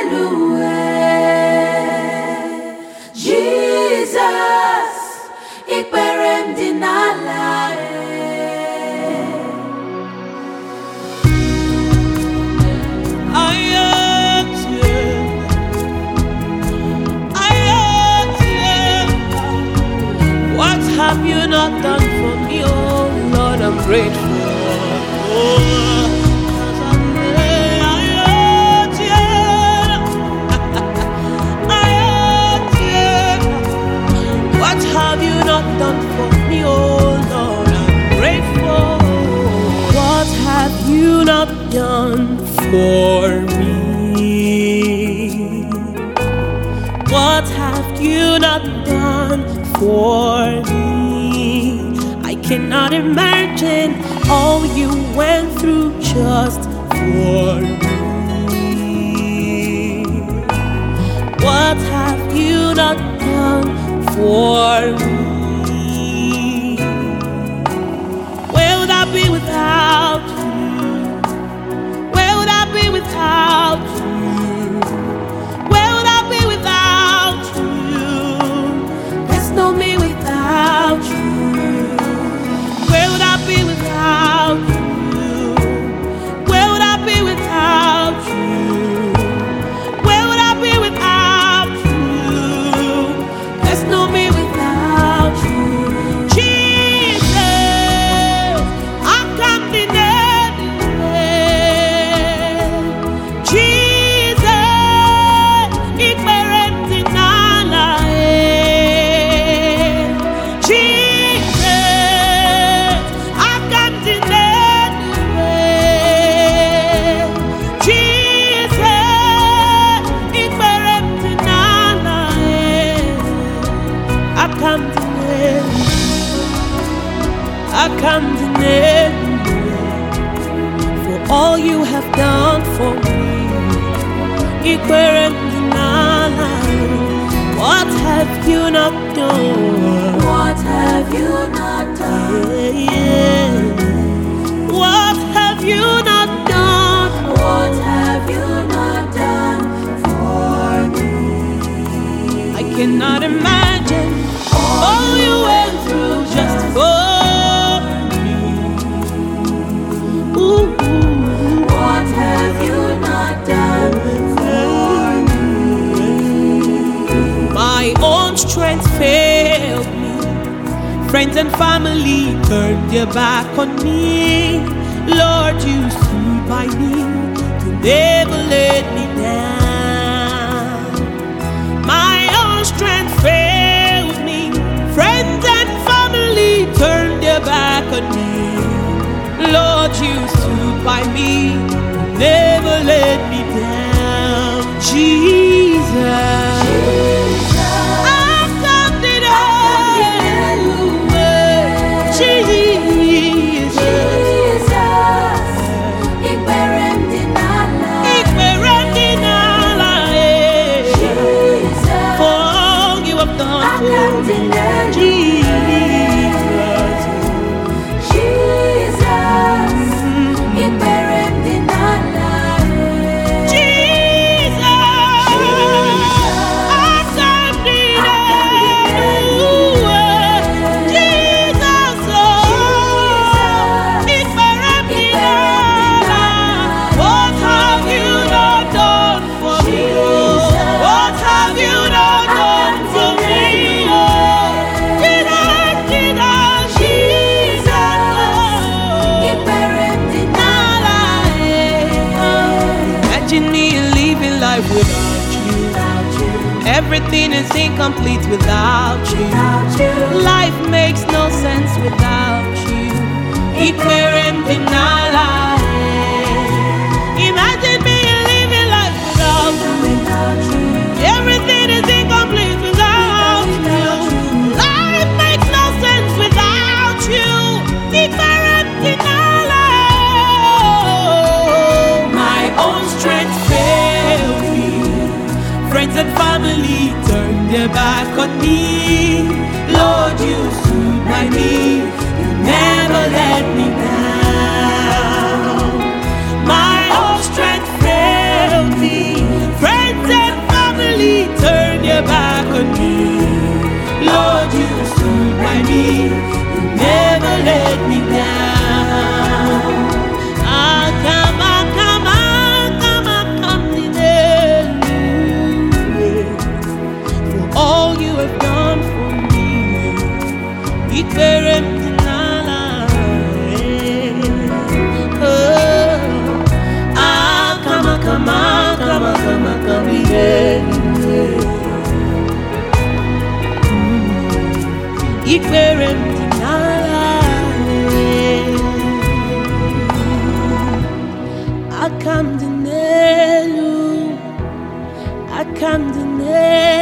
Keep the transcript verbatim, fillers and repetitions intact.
Jesus, ikperem dinala. What have you not done for me, oh Lord? I'm grateful. Oh, what have you not done for me, oh Lord? I'm grateful. What have you not done for me? What have you not done for me? I cannot imagine all you went through just for me. What have you not done for me? Where would I be without you? Where would I be without you? Where would I be without you? There's no me without you. Where would I be without you? Where would I be without you? Where would I be without you? There's no me without you. Jesus, I can't deny it. Jesus, ikperem dinala. Jesus, I can't deny it. Jesus, ikperem dinala. I can't deny it. I can't deny it. For all you have done for me, ikperem dinala. What have you not done? What have you not done? Yeah, yeah. What have you not done? What have you not done for me? I cannot imagine all you went through just for me. Ooh. What have you not done for me? My own strength failed me. Friends and family turned their back on me. Lord, you stood by me. You never let me down. My own strength failed me. Friends and family turned their back on me. Lord, you stood by me. You never let me down. Jesus, I can't deny. Jesus, Jesus, ikperem dinala. ikperem dinala, eh. Jesus, For all you have done I for can't me, deny. Jesus. Jesus, ikperem dinala. Jesus, I can't deny. Jesus, oh, ikperem dinala. What have you not done for me? What have you not done for me? Ikperem dinala, Jesus, Ikperem dinala. imagine me living life without you. Everything is incomplete without you. Life makes no sense without you. Ikperem dinala. Imagine me living life without you. Everything is incomplete without you. Life makes no sense without you. Ikperem dinala. My own strength failed me. Friends and family turned their back on me. Lord, you stood by me. You never let me down. My own strength failed me. Friends Akamdinelu, Akamdinelu.